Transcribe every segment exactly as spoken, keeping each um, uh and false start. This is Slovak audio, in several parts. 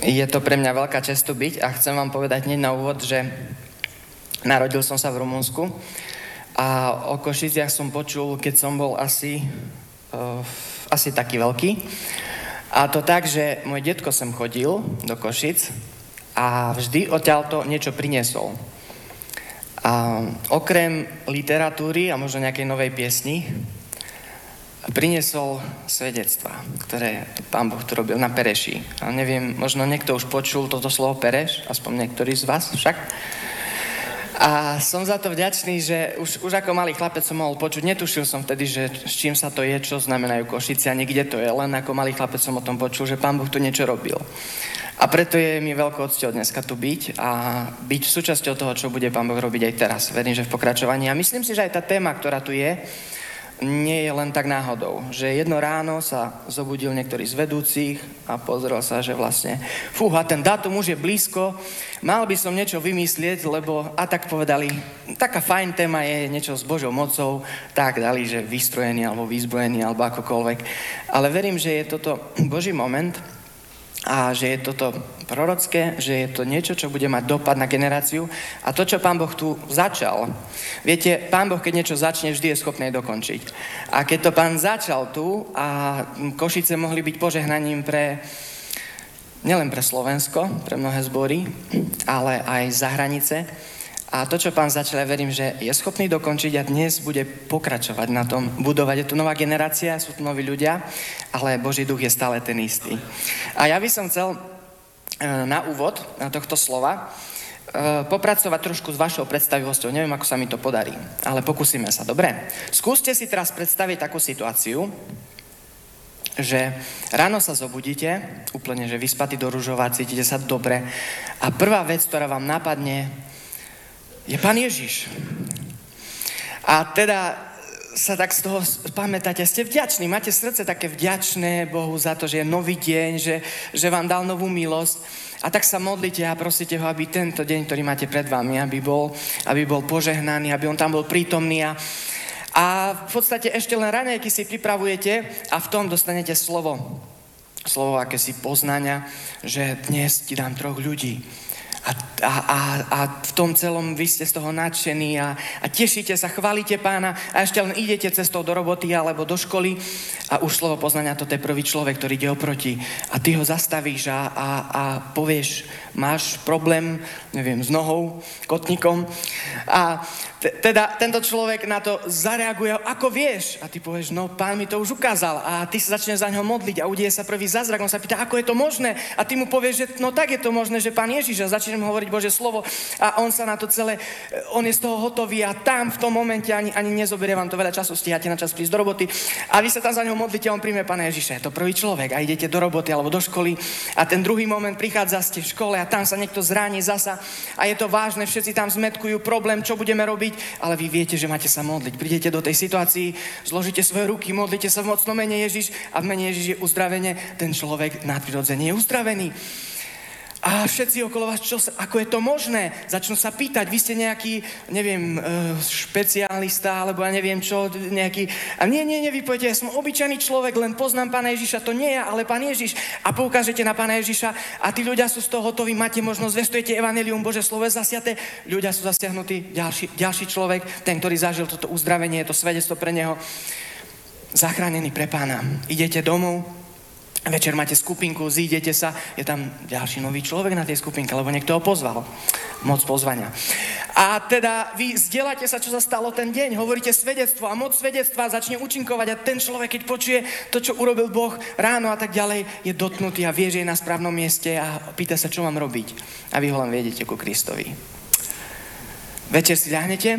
Je to pre mňa veľká česť tu byť a chcem vám povedať hneď na úvod, že narodil som sa v Rumunsku a o Košiciach som počul, keď som bol asi, uh, asi taký veľký. A to tak, že môj detko sem chodil do Košic a vždy odtiaľto niečo priniesol. A okrem literatúry a možno nejakej novej piesni priniesol svedectvá, ktoré Pán Boh tu robil na Pereši. A neviem, možno niekto už počul toto slovo Pereš, aspoň niektorý z vás však. A som za to vďačný, že už, už ako malý chlapec som mohol počuť. Netušil som vtedy, že s čím sa to je, čo znamenajú Košice a niekde to je. Len ako malý chlapec som o tom počul, že Pán Boh tu niečo robil. A preto je mi veľkou cťou dneska tu byť a byť súčasťou toho, čo bude Pán Boh robiť aj teraz. Verím, že v pokračovaní. A myslím si, že aj tá téma, ktorá tu je, nie je len tak náhodou, že jedno ráno sa zobudil niektorý z vedúcich a pozrel sa, že vlastne fúha, ten dátum už je blízko, mal by som niečo vymyslieť, lebo a tak povedali, taká fajn téma je niečo s Božou mocou, tak dali, že vystrojený alebo vyzbrojený alebo akokoľvek. Ale verím, že je toto Boží moment a že je toto prorocké, že je to niečo, čo bude mať dopad na generáciu a to, čo Pán Boh tu začal. Viete, Pán Boh, keď niečo začne, vždy je schopný dokončiť. A keď to Pán začal tu a Košice mohli byť požehnaním pre nielen pre Slovensko, pre mnohé zbory, ale aj za hranice. A to, čo Pán začal, ja verím, že je schopný dokončiť a dnes bude pokračovať na tom budovať. Je tu nová generácia, sú tu noví ľudia, ale Boží duch je stále ten istý. A ja by som chcel na úvod tohto slova popracovať trošku s vašou predstavivosťou. Neviem, ako sa mi to podarí, ale pokúsime sa. Dobre? Skúste si teraz predstaviť takú situáciu, že ráno sa zobudíte, úplne, že vyspatí do ružova, cítite sa dobre a prvá vec, ktorá vám napadne, je Pán Ježiš. A teda sa tak z toho pamätáte, ste vďační, máte srdce také vďačné Bohu za to, že je nový deň, že, že vám dal novú milosť. A tak sa modlite a prosíte ho, aby tento deň, ktorý máte pred vami, aby bol, aby bol požehnaný, aby on tam bol prítomný. A, a v podstate ešte len raňajky si pripravujete a v tom dostanete slovo. Slovo akési poznania, že dnes ti dám troch ľudí. A, a, a, a v tom celom vy ste z toho nadšení a, a tešíte sa, chválite Pána a ešte len idete cestou do roboty alebo do školy a už slovo poznania, to je prvý človek, ktorý ide oproti a ty ho zastavíš a, a, a povieš, máš problém, neviem, s nohou, kotníkom a t- teda tento človek na to zareaguje, ako vieš? A ty povieš, no Pán mi to už ukázal a ty sa začneš za ňo modliť a udeje sa prvý zázrak, on sa pýta, ako je to možné? A ty mu povieš, že no tak je to možné, že Pán Ježiš a začneš mu hovoriť Božie slovo a on sa na to celé, on je z toho hotový a tam v tom momente ani, ani nezoberie vám to veľa času, stíhate na čas prísť do roboty a vy sa tam za ňou modlíte a on príjme Pána Ježiša. Je to prvý človek a idete do roboty alebo do školy a ten druhý moment prichádza, ste v škole a tam sa niekto zraní zasa a je to vážne, všetci tam zmetkujú problém, čo budeme robiť, ale vy viete, že máte sa modliť. Prídete do tej situácii, zložíte svoje ruky, modlite sa v mocnom mene Ježiš a v mene Ježiš je uzdravenie, ten človek nadprirodzene je uzdravený. A všetci okolo vás, čo, ako je to možné? Začnú sa pýtať, vy ste nejaký, neviem, špecialista, alebo ja neviem čo, nejaký... A nie, nie, nie, vy poviete, ja som obyčajný človek, len poznám Pána Ježiša, to nie ja, ale Pán Ježiš. A poukážete na Pána Ježiša a tí ľudia sú z toho hotoví, máte možnosť, zvestujete evanjelium, Bože slovo je zasiaté, ľudia sú zasiahnutí, ďalší, ďalší človek, ten, ktorý zažil toto uzdravenie, to svedectvo pre neho, zachránený pre Pána. Idete domov, večer máte skupinku, zídete sa, je tam ďalší nový človek na tej skupinke, lebo niekto ho pozval. Moc pozvania. A teda vy zdieľate sa, čo sa stalo ten deň, hovoríte svedectvo a moc svedectva začne účinkovať a ten človek, keď počuje to, čo urobil Boh ráno a tak ďalej, je dotknutý a vie, že je na správnom mieste a pýta sa, čo mám robiť. A vy ho len viedete ku Kristovi. Večer si ľahnete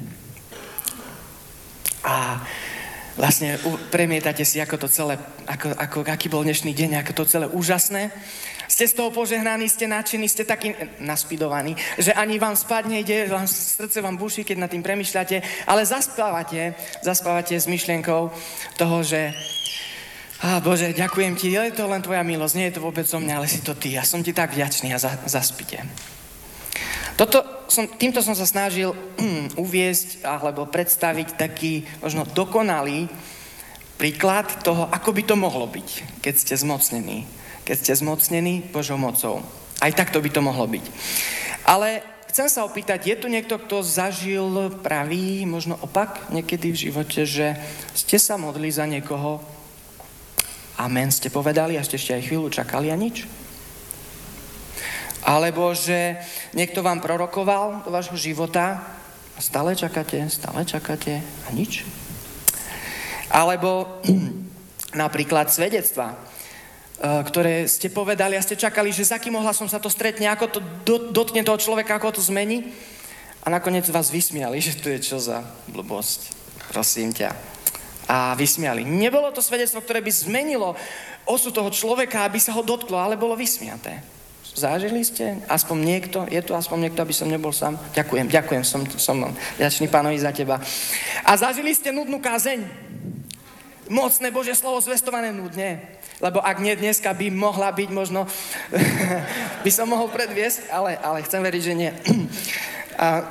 a vlastne premietate si, ako to celé, ako, ako, aký bol dnešný deň, ako to celé úžasné. Ste z toho požehnaní, ste nadšení, ste takí naspidovaní, že ani vám spať nejde, vám, srdce vám buší, keď nad tým premýšľate, ale zaspávate, zaspávate s myšlienkou toho, že á, Bože, ďakujem ti, je to len tvoja milosť, nie je to vôbec o mňa, ale si to ty. Ja som ti tak vďačný a za, zaspite. Toto som, týmto som sa snažil um, uviesť alebo predstaviť taký možno dokonalý príklad toho, ako by to mohlo byť, keď ste zmocnení keď ste zmocnení Božou mocou. Aj takto by to mohlo byť. Ale chcem sa opýtať, je tu niekto, kto zažil pravý, možno opak niekedy v živote, že ste sa modlili za niekoho, amen ste povedali a ste ešte aj chvíľu čakali a nič? Alebo že niekto vám prorokoval do vášho života a stále čakáte, stále čakáte a nič? Alebo napríklad svedectvá, ktoré ste povedali a ste čakali, že za akým ohlasom sa to stretne, ako to dotkne toho človeka, ako to zmení. A nakoniec vás vysmiali, že to je čo za blbosť. Prosím ťa. A vysmiali. Nebolo to svedectvo, ktoré by zmenilo osud toho človeka, aby sa ho dotklo, ale bolo vysmiaté. Zažili ste? Aspoň niekto? Je tu aspoň niekto, aby som nebol sám? Ďakujem, ďakujem, som, som vďačný Pánovi za teba. A zažili ste nudnú kázeň? Mocné Božie slovo zvestované nudne? Lebo ak nie, dneska by mohla byť možno, by som mohol predviesť, ale, ale chcem veriť, že nie. A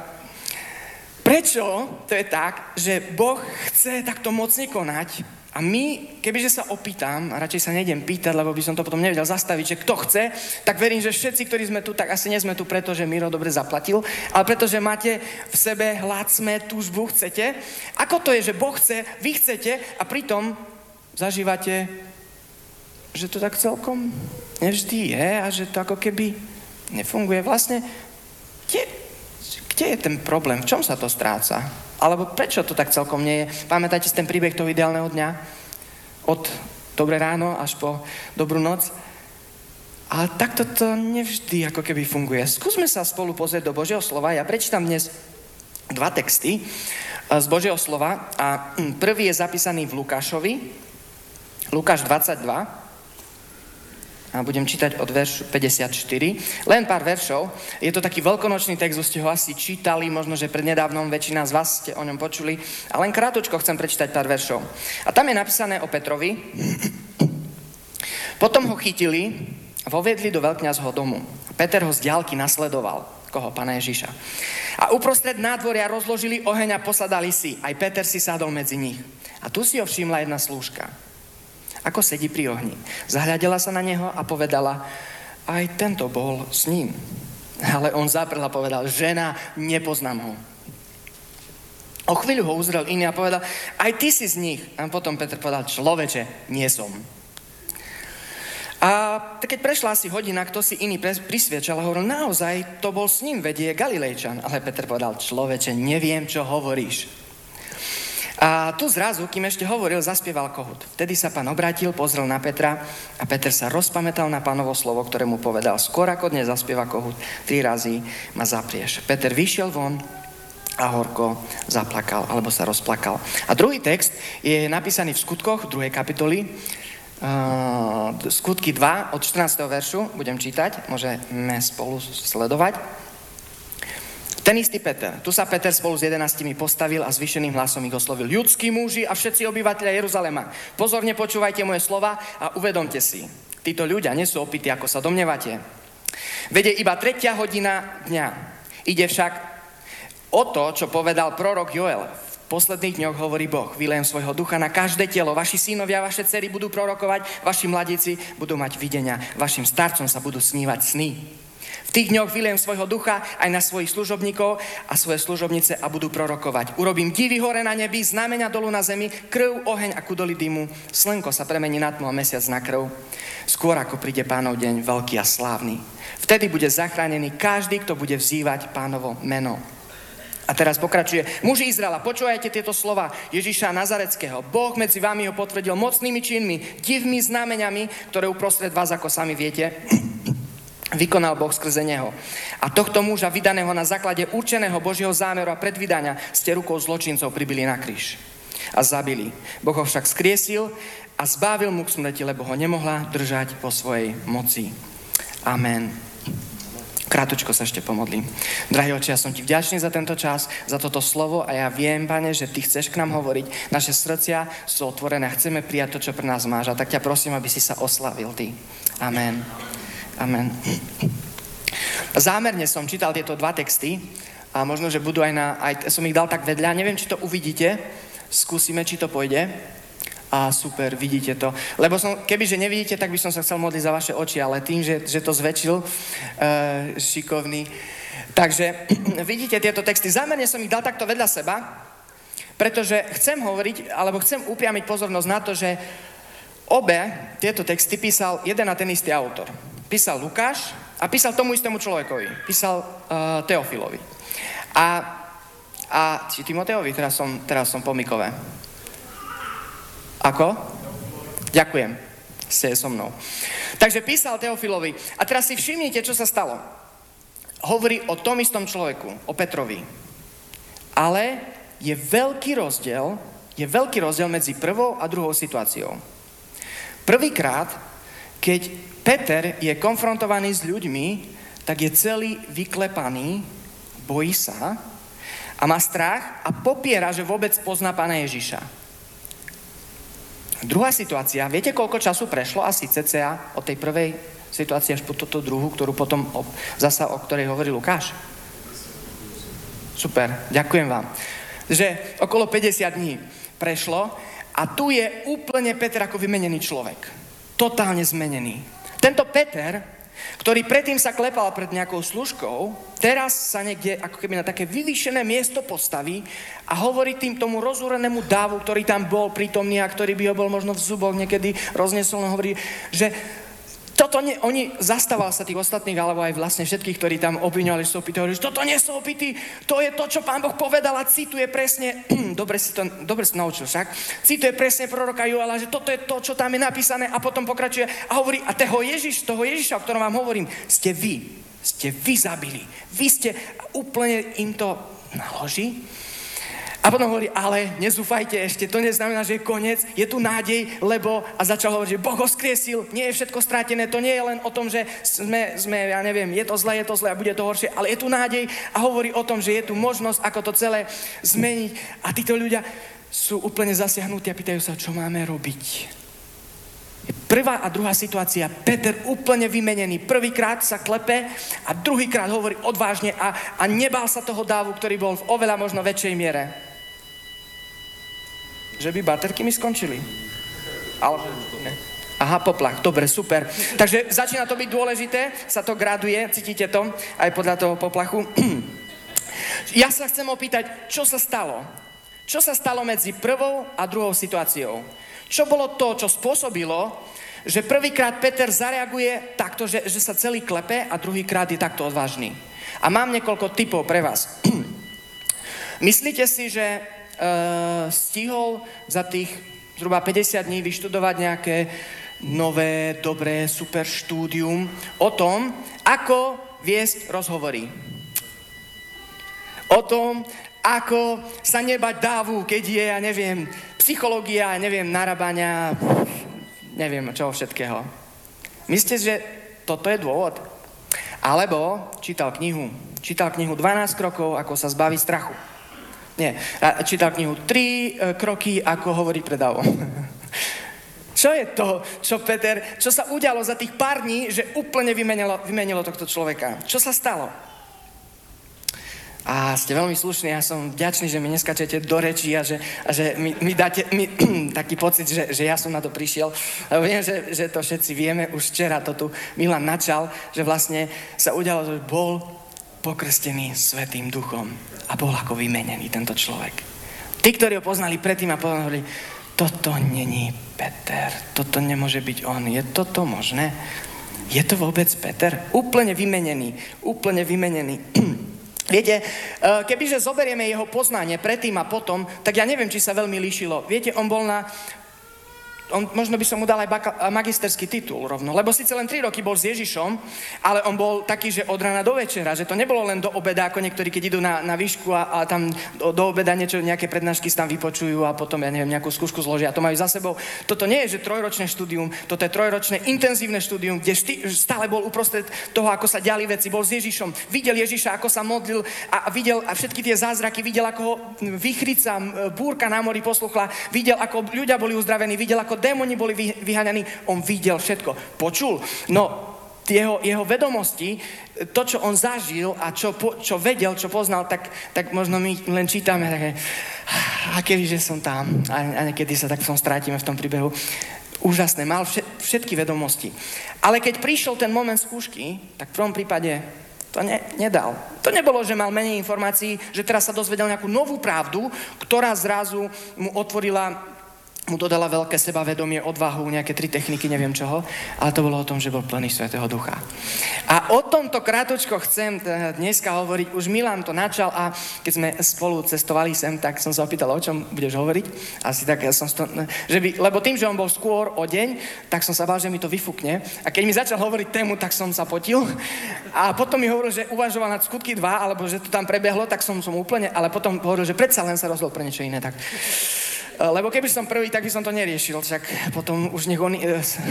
prečo to je tak, že Boh chce takto mocne konať a my, kebyže sa opýtam, a radšej sa nejdem pýtať, lebo by som to potom nevedel zastaviť, že kto chce, tak verím, že všetci, ktorí sme tu, tak asi nie sme tu preto, že Miro dobre zaplatil, ale preto, že máte v sebe hlad, smäd, túžbu, chcete. Ako to je, že Boh chce, vy chcete a pritom zažívate, že to tak celkom nevždy je a že to ako keby nefunguje. Vlastne, kde, kde je ten problém? V čom sa to stráca? Alebo prečo to tak celkom nie je? Pamätáte si ten príbeh toho ideálneho dňa? Od dobré ráno až po dobrú noc? Ale takto to nevždy ako keby funguje. Skúsme sa spolu pozrieť do Božieho slova. Ja prečítam dnes dva texty z Božieho slova. A prvý je zapísaný v Lukášovi. Lukáš dvadsaťdva. A budem čítať od veršu päťdesiatštyri. Len pár veršov. Je to taký veľkonočný text, už ste ho asi čítali, možno, že prednedávnom väčšina z vás ste o ňom počuli. A len krátko chcem prečítať pár veršov. A tam je napísané o Petrovi. Potom ho chytili a voviedli do veľkňazho domu. Peter ho z diaľky nasledoval. Koho? Pána Ježiša. A uprostred nádvoria rozložili oheň a posadali si. Aj Peter si sadol medzi nich. A tu si ho všimla jedna slúžka. Ako sedí pri ohni. Zahľadela sa na neho a povedala, aj tento bol s ním. Ale on zaprel a povedal, žena, nepoznám ho. O chvíľu ho uzrel iný a povedal, aj ty si z nich. A potom Peter povedal, človeče, nie som. A keď prešla asi hodina, kto si iný prisviečal a hovoril, naozaj to bol s ním, vedie Galilejčan. Ale Peter povedal, človeče, neviem, čo hovoríš. A tu zrazu, kým ešte hovoril, zaspieval kohút. Vtedy sa pán obrátil, pozrel na Petra a Peter sa rozpamätal na pánovo slovo, ktoré mu povedal, skôr ako dnes zaspieva kohút, tri razy ma zaprieš. Peter vyšiel von a horko zaplakal, alebo sa rozplakal. A druhý text je napísaný v Skutkoch, druhej kapitoly, uh, Skutky dva, od štrnásteho veršu, budem čítať, môžeme spolu sledovať. Ten istý Peter. Tu sa Peter spolu s jedenástimi postavil a zvýšeným hlasom ich oslovil. Ľudskí muži a všetci obyvatelia Jeruzalema. Pozorne počúvajte moje slova a uvedomte si. Títo ľudia nie sú opití, ako sa domnievate. Vede iba tretia hodina dňa. Ide však o to, čo povedal prorok Joel. V posledných dňoch hovorí Boh. Vylejem svojho ducha na každé telo. Vaši synovia, vaše dcery budú prorokovať, vaši mladíci budú mať videnia. Vašim starcom sa budú snívať sny. V tých dňoch vylejem svojho ducha aj na svojich služobníkov a svoje služobnice a budú prorokovať. Urobím divy hore na nebi, znamenia dolu na zemi, krv, oheň a kudoly dymu. Slnko sa premení na tmu a mesiac na krv. Skôr ako príde Pánov deň veľký a slávny. Vtedy bude zachránený každý, kto bude vzývať Pánovo meno. A teraz pokračuje. Muži Izraela, počúvajte tieto slova Ježiša Nazareckého. Boh medzi vami ho potvrdil mocnými činmi, divmi, znameniami, ktoré uprostred vás, ako sami viete, vykonal Boh skrze neho. A tohto muža, vydaného na základe určeného Božieho zámeru a predvídania, ste rukou zločincov pribili na kríž a zabili. Boh ho však skriesil a zbavil mu k smrti, lebo ho nemohla držať vo svojej moci. Amen. Krátučko sa ešte pomodlím. Drahý Otče, ja som ti vďačný za tento čas, za toto slovo a ja viem, Pane, že ty chceš k nám hovoriť. Naše srdcia sú otvorené a chceme prijať to, čo pre nás máš. A tak ťa prosím, aby si sa oslavil ty. Amen. Amen. Zámerne som čítal tieto dva texty a možno, že budú aj na, aj som ich dal tak vedľa. Neviem, či to uvidíte. Skúsime, či to pôjde. A super, vidíte to. Lebo som, kebyže nevidíte, tak by som sa chcel modliť za vaše oči, ale tým, že, že to zväčšil, uh, šikovný. Takže vidíte tieto texty. Zámerne som ich dal takto vedľa seba, pretože chcem hovoriť, alebo chcem upriamiť pozornosť na to, že obe tieto texty písal jeden a ten istý autor. Písal Lukáš a písal tomu istému človekovi. Písal uh, Teofilovi. A, a či Timoteovi, teraz som, teraz som po Mikove. Ako? Ďakujem. Ste so mnou. Takže písal Teofilovi. A teraz si všimnite, čo sa stalo. Hovorí o tom istom človeku, o Petrovi. Ale je veľký rozdiel, je veľký rozdiel medzi prvou a druhou situáciou. Prvýkrát, keď Peter je konfrontovaný s ľuďmi, tak je celý vyklepaný, bojí sa a má strach a popiera, že vôbec pozná Pána Ježiša. Druhá situácia, viete, koľko času prešlo asi cca od tej prvej situácie až po toto druhú, ktorú potom zasa, o ktorej hovorí Lukáš? Super, ďakujem vám. Že okolo päťdesiat dní prešlo a tu je úplne Peter ako vymenený človek. Totálne zmenený. Tento Peter, ktorý predtým sa klepal pred nejakou služkou, teraz sa niekde ako keby na také vyvýšené miesto postaví a hovorí tým tomu rozúrenému dávu, ktorý tam bol prítomný a ktorý by ho bol možno v zuboch niekedy roznesol, on hovorí, že toto nie, oni zastával sa tých ostatných, alebo aj vlastne všetkých, ktorí tam obviňovali, že sú opití, hovorí, že toto nie sú opití, to je to, čo Pán Boh povedal a cituje presne, dobre si to, dobre si naučil však, cituje presne proroka Joela, že toto je to, čo tam je napísané a potom pokračuje a hovorí, a toho Ježiš, toho Ježiša, o ktorom vám hovorím, ste vy, ste vy zabili, vy ste, úplne im to naloží. A potom hovorí, ale nezúfajte ešte, to neznamená, že je koniec, je tu nádej, lebo, a začal hovoriť, že Boh ho skriesil, nie je všetko strátené, to nie je len o tom, že sme, sme, ja neviem, je to zlé, je to zlé a bude to horšie, ale je tu nádej a hovorí o tom, že je tu možnosť, ako to celé zmeniť. A títo ľudia sú úplne zasiahnutí a pýtajú sa, čo máme robiť. Prvá a druhá situácia, Peter úplne vymenený. Prvýkrát sa klepe a druhýkrát hovorí odvážne a, a nebál sa toho dávu, ktorý bol v oveľa možno väčšej miere. Že by baterky mi skončili. Ale ne. Aha, poplach, dobre, super. Takže začína to byť dôležité, sa to graduje, cítite to aj podľa toho poplachu. Ja sa chcem opýtať, čo sa stalo? Čo sa stalo medzi prvou a druhou situáciou? Čo bolo to, čo spôsobilo, že prvýkrát Peter zareaguje takto, že, že sa celý klepe a druhýkrát je takto odvážny? A mám niekoľko tipov pre vás. Myslíte si, že uh, stihol za tých zhruba päťdesiat dní vyštudovať nejaké nové, dobré, super štúdium o tom, ako viesť rozhovory? O tom, ako sa nebať dávu, keď je, ja neviem, psychológia, neviem, narábania, neviem čoho všetkého. Myslíte, že toto je dôvod? Alebo čítal knihu. Čítal knihu dvanásť krokov, ako sa zbaviť strachu. Nie, čítal knihu tri kroky, ako hovoriť pred dávom. Čo je to, čo Peter, čo sa udialo za tých pár dní, že úplne vymenilo, vymenilo tohto človeka? Čo sa stalo? A ste veľmi slušní, ja som vďačný, že mi neskačete do rečí a že, a že mi, mi dáte mi, taký pocit, že, že ja som na to prišiel. Lebo viem, že, že to všetci vieme, už včera to tu Milan načal, že vlastne sa udialo, že bol pokrstený Svätým Duchom a bol ako vymenený tento človek. Tí, ktorí ho poznali predtým a potom hovorili, toto není Peter, toto nemôže byť on, je toto možné? Je to vôbec Peter? Úplne vymenený, úplne vymenený. Viete, kebyže zoberieme jeho poznanie predtým a potom, tak ja neviem, či sa veľmi líšilo. Viete, on bol na... On, možno by som mu dal aj baka, magisterský titul rovno, lebo síce len tri roky bol s Ježišom, ale on bol taký, že od rána do večera, že to nebolo len do obeda, ako niektorí, keď idú na, na výšku a, a tam do, do obeda niečo, nejaké prednášky sa tam vypočujú a potom, ja neviem, nejakú skúšku zložia. To majú za sebou. Toto nie je, že trojročné štúdium, toto je trojročné intenzívne štúdium, kde šty, stále bol uprostred toho, ako sa diali veci, bol s Ježišom, videl Ježiša, ako sa modlil a, a videl a všetky tie zázraky, videl, ako ho vichrica, búrka na mori posluchla, videl, ako ľudia boli uzdravení, videl, ako démoni boli vyháňaní, on videl všetko. Počul? No, jeho, jeho vedomosti, to, čo on zažil a čo, čo vedel, čo poznal, tak, tak možno my len čítame také, a kebyže som tam, a, a niekedy sa tak v tom strátime v tom príbehu. Úžasné, mal všetky vedomosti. Ale keď prišiel ten moment skúšky, tak v prvom prípade to ne, nedal. To nebolo, že mal menej informácií, že teraz sa dozvedel nejakú novú pravdu, ktorá zrazu mu otvorila, mu dodala veľké sebavedomie, odvahu, nejaké tri techniky, neviem čoho, ale to bolo o tom, že bol plný Svätého Ducha. A o tomto krátko chcem dneska hovoriť. Už Milan to načal a keď sme spolu cestovali sem, tak som sa opýtal, o čom budeš hovoriť. Asi tak ja som to, že by, lebo tým, že on bol skôr o deň, tak som sa bál, že mi to vyfúkne. A keď mi začal hovoriť tému, tak som sa potil. A potom mi hovoril, že uvažoval nad Skutky dva, alebo že to tam prebehlo, tak som som úplne, ale potom hovoril, že predsa len sa rozhodol pre niečo iné, tak. Lebo keby som prvý, tak by som to neriešil, však potom už nech on...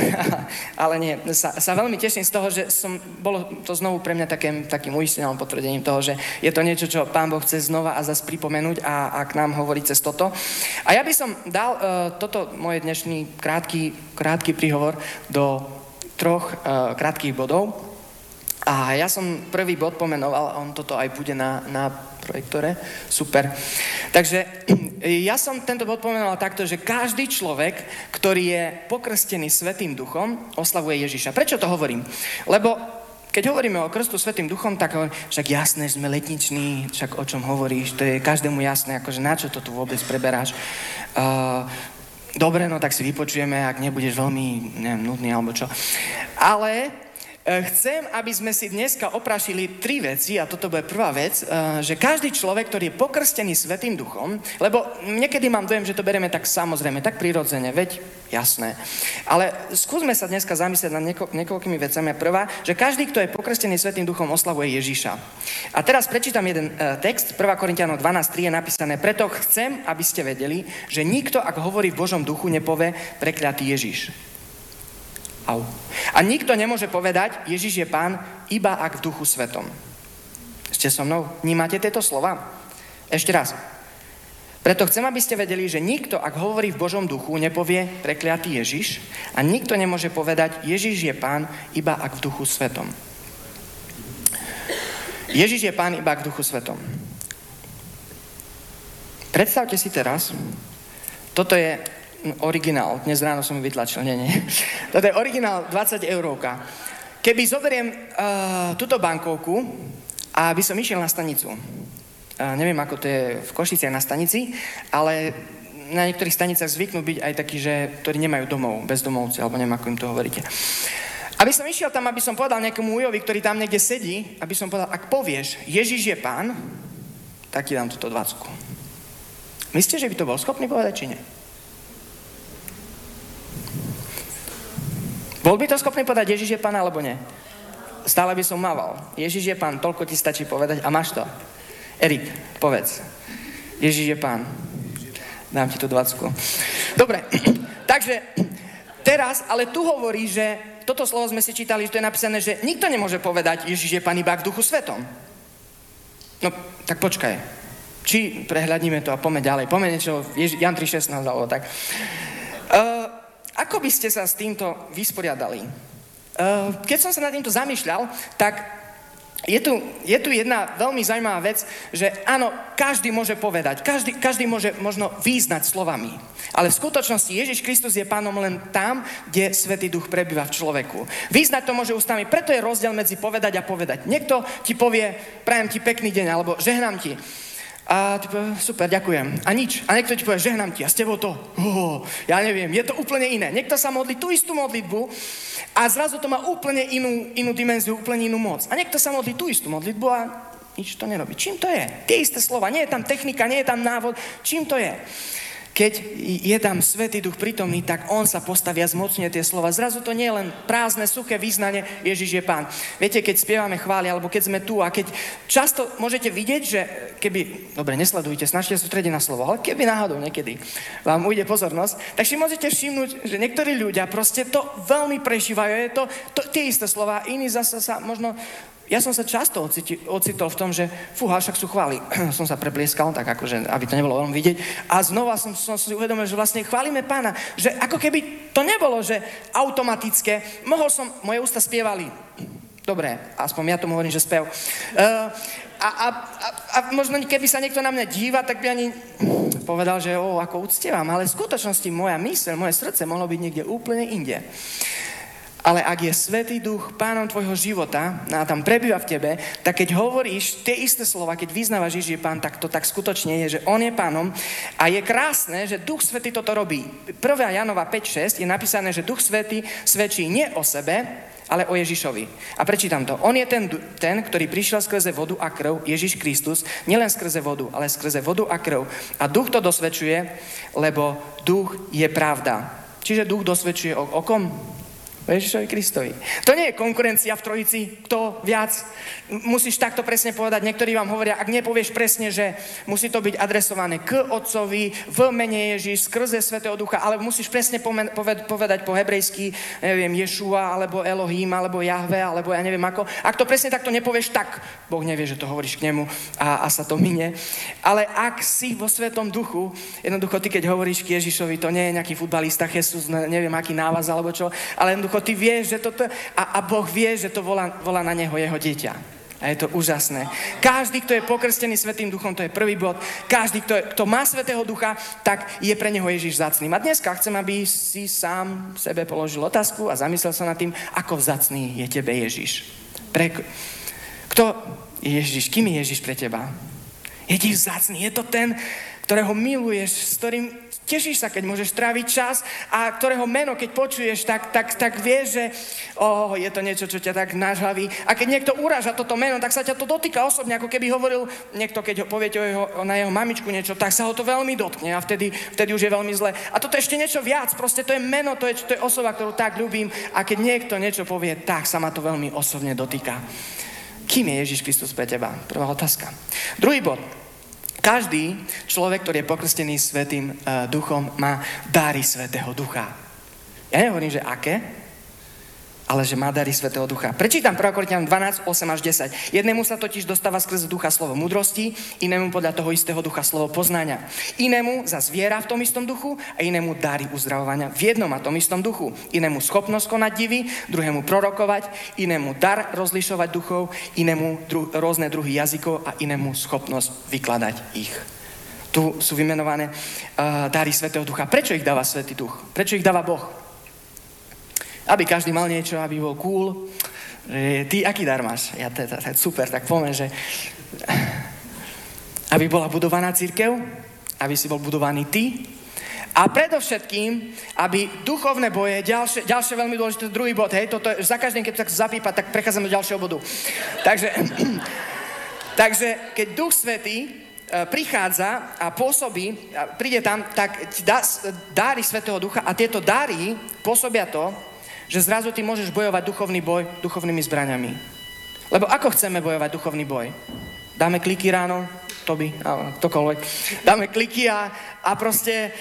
Ale nie, sa, sa veľmi teším z toho, že som, bolo to znovu pre mňa takým, takým uistením, potvrdením toho, že je to niečo, čo Pán Boh chce znova a zas pripomenúť a, a k nám hovorí cez toto. A ja by som dal uh, toto moje dnešný krátky, krátky príhovor do troch uh, krátkych bodov. A ja som prvý bod pomenoval, on toto aj bude na, na projektore. Super. Takže ja som tento bod pomenoval takto, že každý človek, ktorý je pokrstený Svätým Duchom, oslavuje Ježiša. Prečo to hovorím? Lebo keď hovoríme o krstu Svätým Duchom, tak však jasné, sme letniční, však o čom hovoríš, to je každému jasné, akože na čo to tu vôbec preberáš. Uh, dobre, no tak si vypočujeme, ak nebudeš veľmi, neviem, nudný alebo čo. Ale chcem, aby sme si dneska oprašili tri veci, a toto bude prvá vec, že každý človek, ktorý je pokrstený Svätým Duchom, lebo niekedy mám dojem, že to bereme tak samozrejme, tak prirodzene, veď jasné. Ale skúsme sa dneska zamyslieť nad nieko- niekoľkými vecami. Prvá, že každý, kto je pokrstený Svätým Duchom, oslavuje Ježiša. A teraz prečítam jeden uh, text, prvá Korinťanom dvanásť tri je napísané: Preto chcem, aby ste vedeli, že nikto, ak hovorí v Božom duchu, nepovie prekľatý Ježiš. Au. A nikto nemôže povedať, Ježiš je Pán, iba ak v Duchu Svetom. Ste so mnou? Vnímate tieto slova? Ešte raz. Preto chcem, aby ste vedeli, že nikto, ak hovorí v Božom duchu, nepovie prekliatý Ježiš a nikto nemôže povedať, Ježiš je Pán, iba ak v Duchu Svetom. Ježiš je Pán, iba ak v Duchu Svetom. Predstavte si teraz, toto je originál, dnes ráno som ju vytlačil, nie, nie. Toto je originál dvadsať eurovka. Keby zoberiem uh, túto bankovku a by som išiel na stanicu. Uh, neviem, ako to je v Košiciach na stanici, ale na niektorých stanicách zvyknú byť aj takí, že, ktorí nemajú domov, bezdomovci, alebo neviem, ako im to hovoríte. Aby som išiel tam, aby som povedal nejakému ujovi, ktorý tam niekde sedí, aby som povedal, ak povieš, Ježiš je Pán, tak ti dám túto dvacku. Myslíte, že by to bol schopný povedať, či nie? Bol by to schopný povedať, Ježiš je Pán, alebo nie? Stále by som mával. Ježiš je Pán, toľko ti stačí povedať a máš to. Erik, povedz. Ježiš je Pán. Dám ti tú dvacku. Dobre, takže teraz, ale tu hovorí, že toto slovo sme si čítali, že to je napísané, že nikto nemôže povedať, Ježiš je Pán, iba v Duchu Svetom. No, tak počkaj. Či prehľadníme to a poďme ďalej. Poďme niečo, Ježi, Jan tri šestnásť, alebo tak. Uh, Ako by ste sa s týmto vysporiadali? Uh, keď som sa nad týmto zamýšľal, tak je tu, je tu jedna veľmi zaujímavá vec, že áno, každý môže povedať, každý, každý môže možno vyznať slovami. Ale v skutočnosti Ježiš Kristus je Pánom len tam, kde Svätý Duch prebýva v človeku. Vyznať to môže ústami, preto je rozdiel medzi povedať a povedať. Niekto ti povie, prajem ti pekný deň, alebo žehnám ti. A ty povie, super, ďakujem. A nič. A niekto ti povie, žehnám ti. A s tebou to, oh, ja neviem, je to úplne iné. Niekto sa modlí tú istú modlitbu a zrazu to má úplne inú, inú dimenziu, úplne inú moc. A niekto sa modlí tú istú modlitbu a nič to nerobí. Čím to je? Tie isté slova. Nie je tam technika, nie je tam návod. Čím to je? Keď je tam Svätý Duch prítomný, tak on sa postaví a zmocňuje tie slova. Zrazu to nie je len prázdne, suché význanie, Ježiš je Pán. Viete, keď spievame chvály, alebo keď sme tu a keď často môžete vidieť, že keby, dobre, nesledujte, snažte sa sústrediť na slovo, ale keby náhodou niekedy vám ujde pozornosť, tak si môžete všimnúť, že niektorí ľudia proste to veľmi prežívajú. Je to, to tie isté slova, iní zase sa možno... Ja som sa často ociti, ocitol v tom, že fúha, však sú chvály. Som sa preplieskal, tak akože, aby to nebolo veľmi vidieť. A znova som, som si uvedomil, že vlastne chválime Pána. Že ako keby to nebolo, že automatické. Mohol som, moje ústa spievali Dobre, aspoň ja tomu hovorím, že spev. Uh, a, a, a, a možno keby sa niekto na mňa díva, tak by ani povedal, že o, ako uctievam, ale v skutočnosti moja myseľ, moje srdce mohlo byť niekde úplne inde. Ale ak je Svätý Duch pánom tvojho života a tam prebýva v tebe, tak keď hovoríš tie isté slova, keď vyznávaš, Ježiš je pán, tak to tak skutočne je, že on je pánom. A je krásne, že Duch Svätý toto robí. prvá Jánova päť šesť je napísané, že Duch Svätý svedčí nie o sebe, ale o Ježišovi. A prečítam to. On je ten, ten, ktorý prišiel skrze vodu a krv, Ježiš Kristus, nielen skrze vodu, ale skrze vodu a krv. A Duch to dosvedčuje, lebo Duch je pravda. Čiže Duch dosvedčuje o, o kom? Ježišovi Kristovi. To nie je konkurencia v trojici, kto viac. Musíš takto presne povedať. Niektorí vám hovoria, ak nepovieš presne, že musí to byť adresované k Otcovi, v mene Ježiš, skrze Svätého Ducha, ale musíš presne povedať po hebrejsky, neviem, Ješua, alebo Elohim, alebo Jahve, alebo ja neviem ako. Ak to presne takto nepovieš, tak Boh nevie, že to hovoríš k nemu a, a sa to minie. Ale ak si vo Svätom Duchu, jednoducho ty, keď hovoríš k Ježišovi, to nie je nejaký futbalista, Jesus, neviem, aký návaz alebo čo, ale jednoducho ty vieš, že toto... A, a Boh vie, že to volá, volá na neho jeho dieťa. A je to úžasné. Každý, kto je pokrstený Svätým Duchom, to je prvý bod. Každý, kto, je, kto má Svätého Ducha, tak je pre neho Ježiš vzácný. A dneska chcem, aby si sám sebe položil otázku a zamyslel sa nad tým, ako vzácný je tebe Ježiš. Pre... Kto je Ježiš? Kým je Ježiš pre teba? Je ti vzácný. Je to ten, ktorého miluješ, s ktorým tešíš sa, keď môžeš tráviť čas a ktorého meno, keď počuješ, tak, tak, tak vieš, že oh, je to niečo, čo ťa tak nažhaví. A keď niekto uráža toto meno, tak sa ťa to dotýka osobne, ako keby hovoril niekto, keď ho poviete o jeho, na jeho mamičku niečo, tak sa ho to veľmi dotkne a vtedy, vtedy už je veľmi zle. A toto ešte niečo viac, proste to je meno, to je, to je osoba, ktorú tak ľúbim a keď niekto niečo povie, tak sa ma to veľmi osobne dotýka. Kým je Ježiš Kristus pre teba? Prvá otázka. Druhý bod. Každý človek, ktorý je pokrstený Svätým uh, Duchom, má dary Svätého Ducha. Ja nehovorím, že aké, ale že má dary Svätého Ducha. Prečítam prvá Korinťanom dvanásť, osem až desať. Jednému sa totiž dostáva skrze ducha slovo múdrosti, inému podľa toho istého ducha slovo poznania. Inému zas viera v tom istom duchu a inému dary uzdravovania v jednom a tom istom duchu. Inému schopnosť konať divy, druhému prorokovať, inému dar rozlišovať duchov, inému dru- rôzne druhy jazykov a inému schopnosť vykladať ich. Tu sú vymenované uh, dary Svätého Ducha. Prečo ich dáva Svätý Duch? Prečo ich dáva Boh? Aby každý mal niečo, aby bol cool. Že ty, aký dar máš? Ja, to je super, tak poviem, že aby bola budovaná cirkev, aby si bol budovaný ty a predovšetkým, aby duchovné boje, ďalšie, ďalšie veľmi dôležité, druhý bod, hej, toto je, za každým, keď sa zapípa, tak prechádzame do ďalšieho bodu. Takže, takže keď Duch Svätý prichádza a pôsobí, a príde tam, tak dá dáry Svätého Ducha a tieto dáry pôsobia to, že zrazu ty môžeš bojovať duchovný boj duchovnými zbraňami. Lebo ako chceme bojovať duchovný boj? Dáme kliky ráno, Toby, ktokoľvek. Dáme kliky a, a proste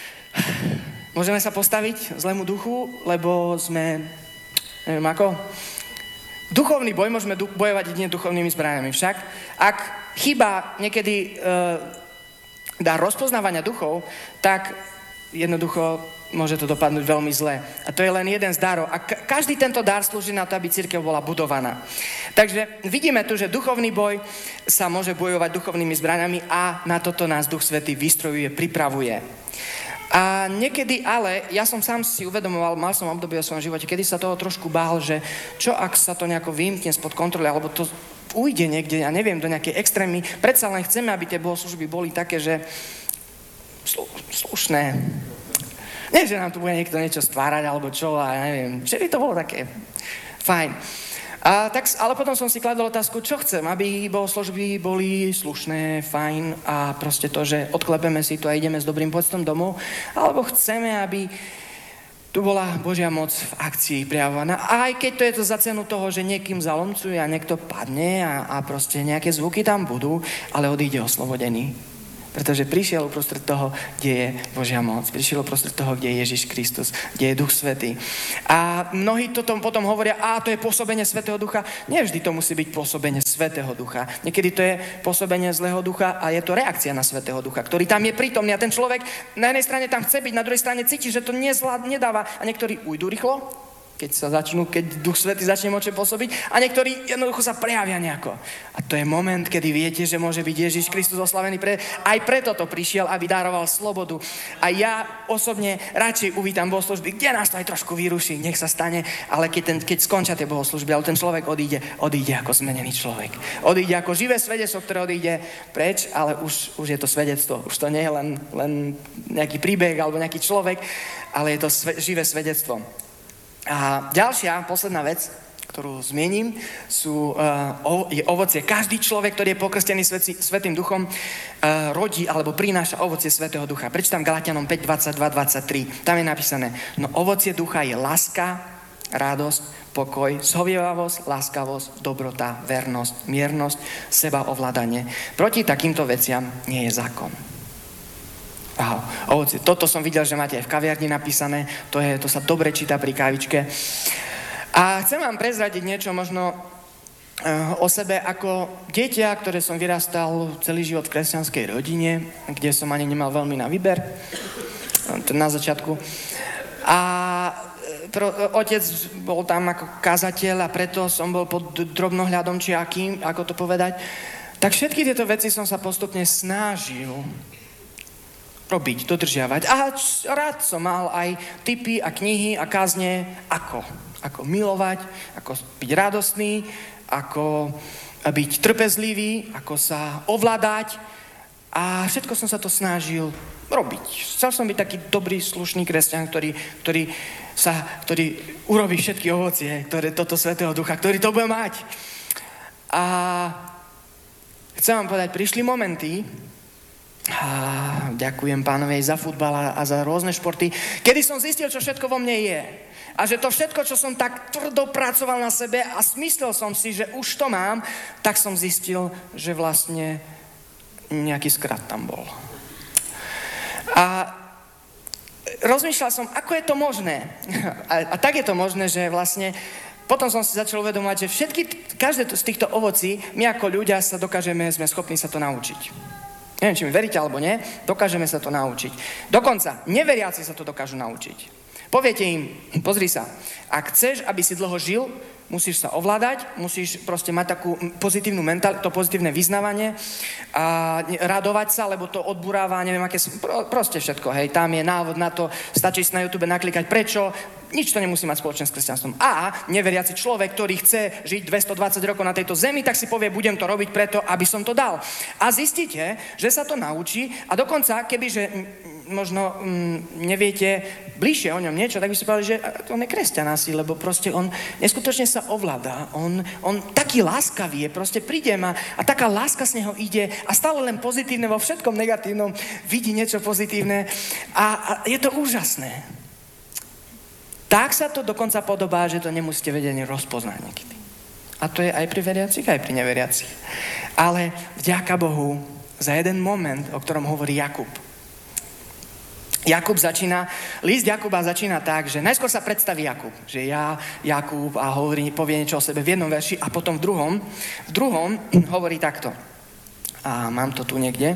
môžeme sa postaviť zlému duchu, lebo sme, neviem ako, duchovný boj môžeme du- bojovať jedine duchovnými zbraňami. Však, ak chýba niekedy e, dar rozpoznávania duchov, tak jednoducho môže to dopadnúť veľmi zle. A to je len jeden z darov. A ka- každý tento dar slúži na to, aby cirkev bola budovaná. Takže vidíme tu, že duchovný boj sa môže bojovať duchovnými zbraňami a na toto nás Duch Svätý vystrojuje, pripravuje. A niekedy ale, ja som sám si uvedomoval, mal som obdobie o svojom živote, kedy sa toho trošku bál, že čo ak sa to nejako vymkne spod kontroly, alebo to ujde niekde, ja neviem, do nejakej extrémy. Predsa len chceme, aby tie bohoslužby boli také, že slu- slušné. Nie, že nám tu bude niekto niečo stvárať, alebo čo, a ja neviem, že by to bolo také fajn. A tak, ale potom som si kladol otázku, čo chcem, aby bohoslužby boli slušné, fajn a proste to, že odklepeme si to a ideme s dobrým poctom domov, alebo chceme, aby tu bola Božia moc v akcii prejavovaná. A aj keď to je to za cenu toho, že niekým zalomcuje a niekto padne a, a proste nejaké zvuky tam budú, ale odíde oslobodený. Pretože prišiel uprostred toho, kde je Božia moc. Prišiel uprostred toho, kde je Ježiš Kristus, kde je Duch Svätý. A mnohí to potom hovoria, a to je pôsobenie Svätého Ducha. Nie vždy to musí byť pôsobenie Svätého Ducha. Niekedy to je pôsobenie zlého ducha a je to reakcia na Svätého Ducha, ktorý tam je prítomný. A ten človek na jednej strane tam chce byť, na druhej strane cíti, že to nezvlád, nedáva. A niektorí ujdu rýchlo keď sa začnú, keď Duch Svätý začne močne pôsobiť a niektorí jednoducho sa prejavia nejako. A to je moment, kedy viete, že môže byť Ježiš Kristus oslavený. Pre, aj preto to prišiel, aby daroval slobodu. A ja osobne radšej uvítam bohoslužby, kde nás to aj trošku vyruší, nech sa stane, ale keď, ten, keď skončia tie bohoslužby, ale ten človek odíde, odíde ako zmenený človek. Odíde ako živé svedectvo, ktoré odíde preč, ale už, už je to svedectvo. Už to nie je len, len nejaký príbeh alebo nejaký človek, ale je to sve, živé svedectvo. A ďalšia, posledná vec, ktorú zmiením, sú, uh, je ovocie. Každý človek, ktorý je pokrstený Svätý, Svätým Duchom, uh, rodí alebo prináša ovocie Svätého Ducha. Prečítam Galatianom päť, dvadsaťdva, dvadsaťtri. Tam je napísané, no ovocie ducha je láska, radosť, pokoj, zhovievavosť, láskavosť, dobrota, vernosť, miernosť, sebaovládanie. Proti takýmto veciam nie je zákon. Aha, ovocie. Toto som videl, že máte aj v kaviarni napísané. To, je, to sa dobre číta pri kávičke. A chcem vám prezradiť niečo možno uh, o sebe ako dieťa, ktoré som vyrastal celý život v kresťanskej rodine, kde som ani nemal veľmi na výber. Na začiatku. A pro, otec bol tam ako kazateľ a preto som bol pod drobnohľadom, či akým, ako to povedať. Tak všetky tieto veci som sa postupne snažil robiť, dodržiavať. A rád som mal aj tipy a knihy a kázne, ako. Ako milovať, ako byť radostný, ako byť trpezlivý, ako sa ovládať. A všetko som sa to snažil robiť. Chcel som byť taký dobrý, slušný kresťan, ktorý, ktorý, sa, ktorý urobí všetky ovocie, ktoré toto Svätého Ducha, ktorý to bude mať. A chcem vám povedať, prišli momenty, a ďakujem pánovi za futbal a za rôzne športy, kedy som zistil, čo všetko vo mne je. A že to všetko, čo som tak tvrdo pracoval na sebe a smyslel som si, že už to mám, tak som zistil, že vlastne nejaký skrat tam bol. A rozmýšľal som, ako je to možné. A, a tak je to možné, že vlastne potom som si začal uvedomovať, že všetky, každé z týchto ovocí, my ako ľudia sa dokážeme, sme schopní sa to naučiť. Neviem, či mi veríte alebo nie, dokážeme sa to naučiť. Dokonca, neveriaci sa to dokážu naučiť. Poviete im, pozri sa, ak chceš, aby si dlho žil, musíš sa ovládať, musíš proste mať takú pozitívnu mentalitu, to pozitívne vyznávanie a radovať sa, lebo to odburáva, neviem, aké sú, proste všetko, hej, tam je návod na to, stačí si na YouTube naklikať prečo, nič to nemusí mať spoločné s kresťanstvom. A neveriaci človek, ktorý chce žiť dvestodvadsať rokov na tejto zemi, tak si povie, budem to robiť preto, aby som to dal. A zistíte, že sa to naučí a dokonca, kebyže možno mm, neviete bližšie o ňom niečo, tak by ste povedali, že on je kresťan asi, lebo proste on neskutočne sa ovládá, on, on taký láskavý je, proste príde ma a taká láska z neho ide a stále len pozitívne, vo všetkom negatívnom vidí niečo pozitívne a, a je to úžasné. Tak sa to dokonca podobá, že to nemusíte vedieť ani rozpoznať niekedy. A to je aj pri veriacich, aj pri neveriacich. Ale vďaka Bohu za jeden moment, o ktorom hovorí Jakub. Jakub začína, list Jakuba začína tak, že najskôr sa predstaví Jakub, že ja, Jakub a hovorí, povie niečo o sebe v jednom verši a potom v druhom, v druhom hovorí takto. A mám to tu niekde.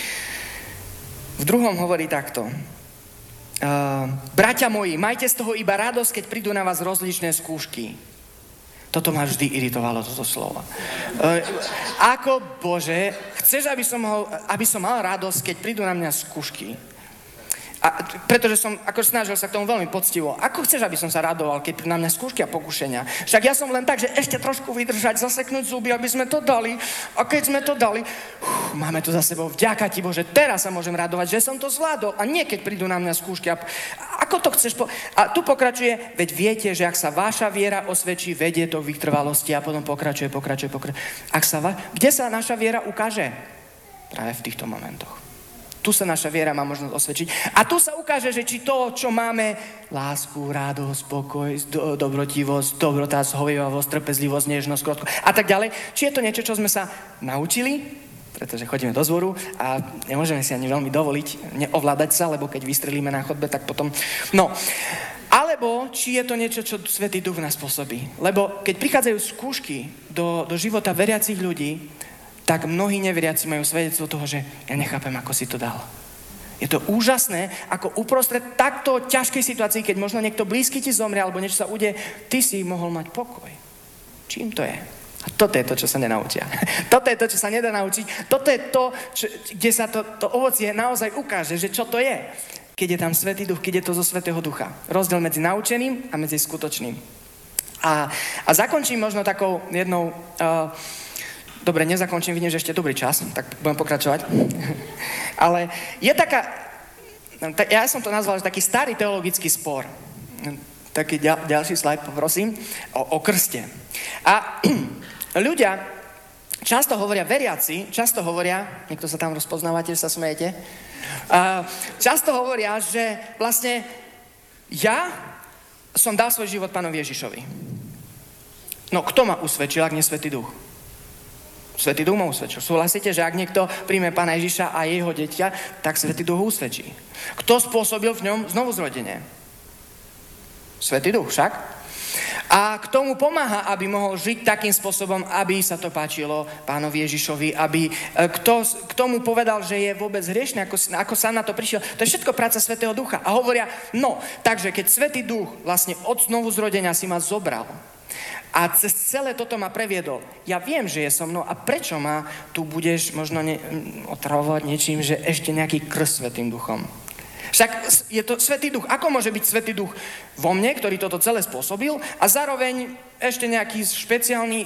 V druhom hovorí takto. Uh, bratia moji, majte z toho iba radosť, keď prídu na vás rozličné skúšky. Toto ma vždy iritovalo, toto slovo. Uh, ako, Bože, chceš, aby som, ho, aby som mal radosť, keď prídu na mňa skúšky? A pretože som ako snažil sa k tomu veľmi poctivo. Ako chceš, aby som sa radoval, keď na mňa skúšky a pokušenia? Však ja som len tak, že ešte trošku vydržať, zaseknúť zuby, aby sme to dali. A keď sme to dali, uf, máme to za sebou. Vďaka ti, Bože, teraz sa môžem radovať, že som to zvládol. A nie, keď prídu na mňa skúšky. A ako to chceš? Po... A tu pokračuje, veď viete, že ak sa vaša viera osvedčí, vedie to k vytrvalosti a potom pokračuje, pokračuje, pokračuje. Ak sa va... Kde sa naša viera ukáže? Práve v týchto momentoch. Tu sa naša viera má možnosť osvedčiť. A tu sa ukáže, že či to, čo máme, lásku, radosť, pokoj, do, dobrotivosť, dobrota, zhovievavosť, trpezlivosť, nežnosť, krotko a tak ďalej, či je to niečo, čo sme sa naučili, pretože chodíme do zboru a nemôžeme si ani veľmi dovoliť neovládať sa, lebo keď vystrelíme na chodbe, tak potom... No, alebo či je to niečo, čo Svätý Duch nás spôsobí. Lebo keď prichádzajú skúšky do, do života veriacich ľudí, tak mnohí neveriaci majú svedectvo toho, že ja nechápem, ako si to dal. Je to úžasné, ako uprostred takto ťažkej situácii, keď možno niekto blízky ti zomrie, alebo niečo sa udeje, ty si mohol mať pokoj. Čím to je? A toto je to, čo sa nenaučia. Toto je to, čo sa nedá naučiť. Toto je to, čo, kde sa to, to ovocie naozaj ukáže, že čo to je. Keď je tam Svätý Duch, keď je to zo Svätého Ducha. Rozdiel medzi naučeným a medzi skutočným. A, a zakončím možno takou jednou... Uh, Dobre, nezakončím, vidím, že ešte dobrý čas, tak budem pokračovať. Ale je taká, ja som to nazval, že taký starý teologický spor. Taký ďal, ďalší slajd, poprosím, o, o krste. A ľudia často hovoria, veriaci, často hovoria, niekto sa tam rozpoznávate, že sa smejete, a často hovoria, že vlastne ja som dal svoj život Pánovi Ježišovi. No, kto ma usvedčil, ak nie Svätý Duch? Svätý Duch ma usvedčil. Súhlasíte, že ak niekto príjme Pána Ježiša a jeho dieťa, tak Svätý Duch ho usvedčí. Kto spôsobil v ňom znovuzrodenie? Svätý Duch však. A k tomu pomáha, aby mohol žiť takým spôsobom, aby sa to páčilo Pánovi Ježišovi, aby kto k tomu povedal, že je vôbec hriešný, ako, ako sám na to prišiel. To je všetko práca Svätého Ducha. A hovoria, no, takže keď Svätý Duch vlastne od znovuzrodenia si ma zobral, a cez celé toto ma previedol. Ja viem, že je so mnou a prečo ma tu budeš možno ne, otravovať niečím, že ešte nejaký krst Svätým Duchom. Však je to Svätý Duch. Ako môže byť Svätý Duch vo mne, ktorý toto celé spôsobil a zároveň ešte nejaký špeciálny...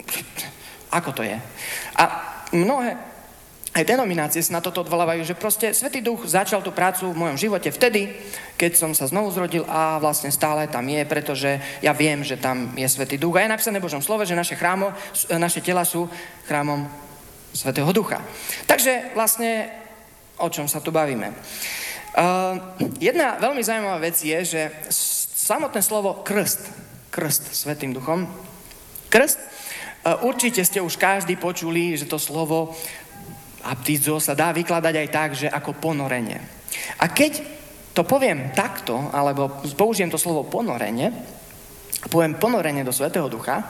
Ako to je? A mnohé aj denominácie sa na toto odvolávajú, že proste Svätý Duch začal tú prácu v mojom živote vtedy, keď som sa znovu zrodil a vlastne stále tam je, pretože ja viem, že tam je Svätý Duch. A je napísané v Božom slove, že naše chrámo, naše tela sú chrámom Svätého Ducha. Takže vlastne o čom sa tu bavíme? Uh, jedna veľmi zaujímavá vec je, že samotné slovo krst, krst Svätým Duchom, krst, uh, určite ste už každý počuli, že to slovo baptizo sa dá vykladať aj tak, že ako ponorenie. A keď to poviem takto, alebo použijem to slovo ponorenie, poviem ponorenie do Svätého Ducha,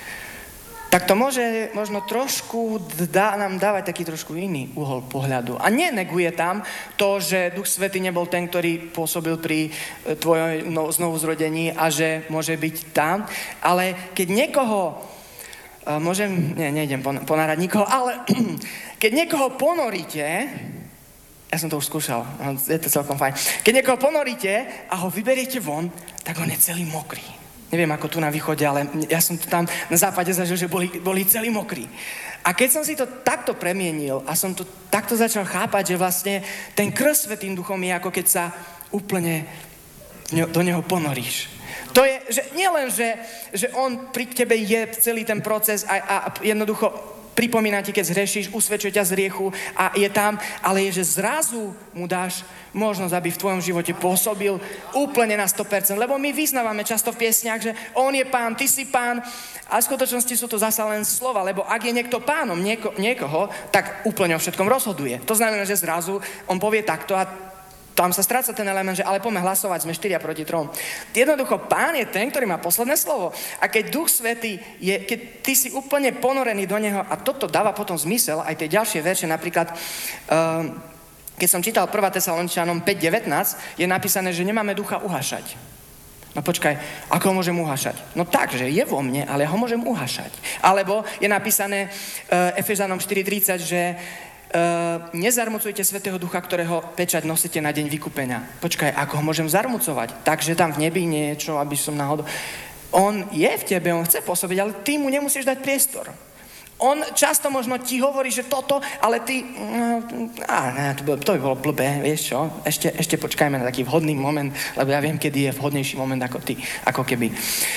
tak to môže možno trošku dá, nám dávať taký trošku iný uhol pohľadu. A neneguje tam to, že Duch Svätý nebol ten, ktorý pôsobil pri tvojom no, znovuzrodení a že môže byť tam. Ale keď niekoho, uh, môžem, nie, nejdem ponárať nikoho, ale keď niekoho ponoríte, ja som to už skúšal, je to celkom fajn. Keď niekoho ponoríte a ho vyberiete von, tak on je celý mokrý. Neviem, ako tu na východe, ale ja som tu tam na západe zažil, že boli, boli celý mokrí. A keď som si to takto premienil a som to takto začal chápať, že vlastne ten krst Svätým Duchom je ako keď sa úplne do neho ponoríš. To je, že nielen, že, že on pri tebe je celý ten proces a, a jednoducho pripomína ti, keď zhrešíš, usvedčuje ťa z hriechu a je tam, ale je, že zrazu mu dáš možnosť, aby v tvojom živote pôsobil úplne na sto percent. Lebo my vyznávame často v piesniach, že on je pán, ty si pán a v skutočnosti sú to zasa len slova, lebo ak je niekto pánom nieko, niekoho, tak úplne o všetkom rozhoduje. To znamená, že zrazu on povie takto a tam sa stráca ten element, že ale poďme hlasovať, sme štyria proti trom. Jednoducho, Pán je ten, ktorý má posledné slovo. A keď Duch Svätý je, keď ty si úplne ponorený do neho, a toto dáva potom zmysel, aj tie ďalšie verše, napríklad, um, keď som čítal prvá Tesaloničanom päť devätnásť, je napísané, že nemáme ducha uhašať. No počkaj, ako ho môžem uhašať? No tak, že je vo mne, ale ja ho môžem uhašať. Alebo je napísané uh, Efežanom štyri tridsať, že Uh, nezarmucujte Svätého Ducha, ktorého pečať nosíte na deň vykúpenia. Počkaj, ako ho môžem zarmucovať? Takže tam v nebi niečo, aby som náhodou... On je v tebe, on chce pôsobiť, ale ty mu nemusíš dať priestor. On často možno ti hovorí, že toto, ale ty... Á, ne, to, by, to by bolo blbé, vieš čo? Ešte, ešte počkajme na taký vhodný moment, lebo ja viem, kedy je vhodnejší moment ako ty, ako keby...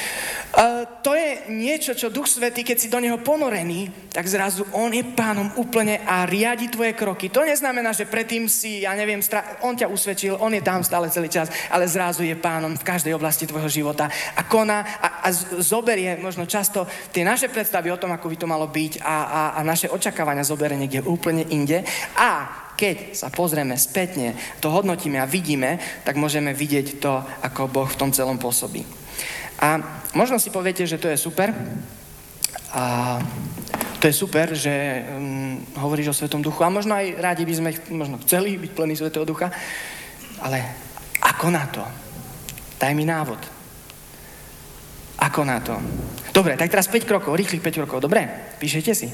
Uh, to je niečo, čo Duch Svätý, keď si do neho ponorený, tak zrazu on je pánom úplne a riadi tvoje kroky. To neznamená, že predtým si, ja neviem, stra- on ťa usvedčil, on je tam stále celý čas, ale zrazu je pánom v každej oblasti tvojho života a koná a, a zoberie možno často tie naše predstavy o tom, ako by to malo byť a, a, a naše očakávania zoberie niekde úplne inde. A keď sa pozrieme spätne, to hodnotíme a vidíme, tak môžeme vidieť to, ako Boh v tom celom pôsobí. A možno si poviete, že to je super. A to je super, že um, hovoríš o Svetom Duchu a možno aj rádi by sme možno chceli byť plní Svätého Ducha, ale ako na to? Daj mi návod. Ako na to? Dobre, tak teraz päť krokov, rýchlych päť krokov, dobre? Píšete si.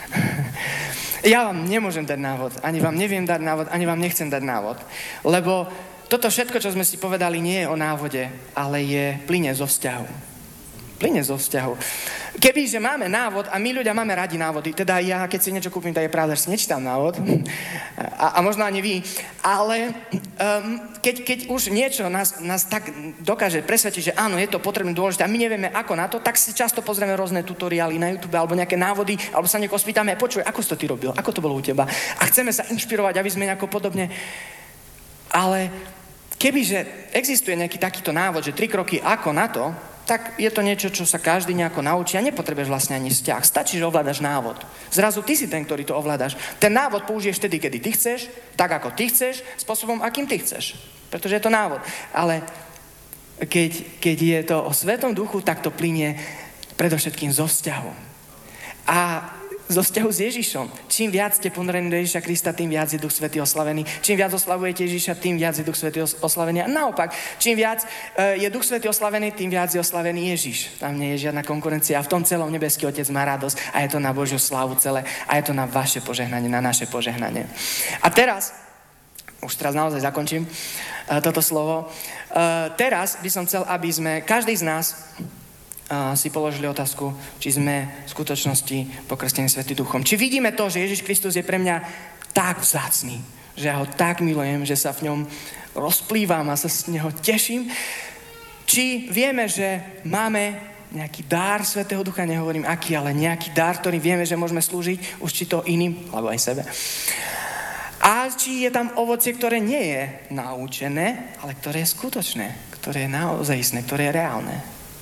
Ja vám nemôžem dať návod, ani vám neviem dať návod, ani vám nechcem dať návod, lebo toto všetko, čo sme si povedali, nie je o návode, ale je plyne zo vzťahu. Plyne zo vzťahu. Kebyže máme návod a my ľudia máme radi návody, teda ja, keď si niečo kúpim, tak je pravda, že si nečítam návod a, a možno ani vy, ale um, keď, keď už niečo nás, nás tak dokáže presvedčiť, že áno, je to potrebné, dôležité a my nevieme ako na to, tak si často pozrieme rôzne tutoriály na YouTube alebo nejaké návody, alebo sa niekoho spýtame, počuj, ako si to ty robil, ako to bolo u teba a chceme sa inšpirovať, aby sme nejako podobne, ale kebyže existuje nejaký takýto návod, že tri kroky ako na to, tak je to niečo, čo sa každý nejako naučí a nepotrebuješ vlastne ani vzťah. Stačí, že ovládaš návod. Zrazu ty si ten, ktorý to ovládaš. Ten návod použiješ vtedy, kedy ty chceš, tak ako ty chceš, spôsobom, akým ty chceš. Pretože je to návod. Ale keď, keď je to o Svetom Duchu, tak to plynie predovšetkým zo vzťahu. A zo vzťahu s Ježišom. Čím viac ste ponorení do Ježiša Krista, tým viac je Duch Svätý oslavený. Čím viac oslavujete Ježiša, tým viac je Duch Svätý oslavený. A naopak, čím viac uh, je Duch Svätý oslavený, tým viac je oslavený Ježiš. Tam nie je žiadna konkurencia. A v tom celom nebeský Otec má radosť. A je to na Božiu slávu celé. A je to na vaše požehnanie, na naše požehnanie. A teraz, už teraz naozaj zakončím uh, toto slovo. Uh, teraz by som chcel, aby sme, každý z nás, Uh, si položili otázku, či sme v skutočnosti pokrstení Svätým Duchom. Či vidíme to, že Ježiš Kristus je pre mňa tak vzácny, že ja ho tak milujem, že sa v ňom rozplývam a sa z neho teším. Či vieme, že máme nejaký dar Svätého Ducha, nehovorím aký, ale nejaký dar, ktorý vieme, že môžeme slúžiť už či to iným, alebo aj sebe. A či je tam ovocie, ktoré nie je naučené, ale ktoré je skutočné, ktoré je naozajstné, ktoré je reálne.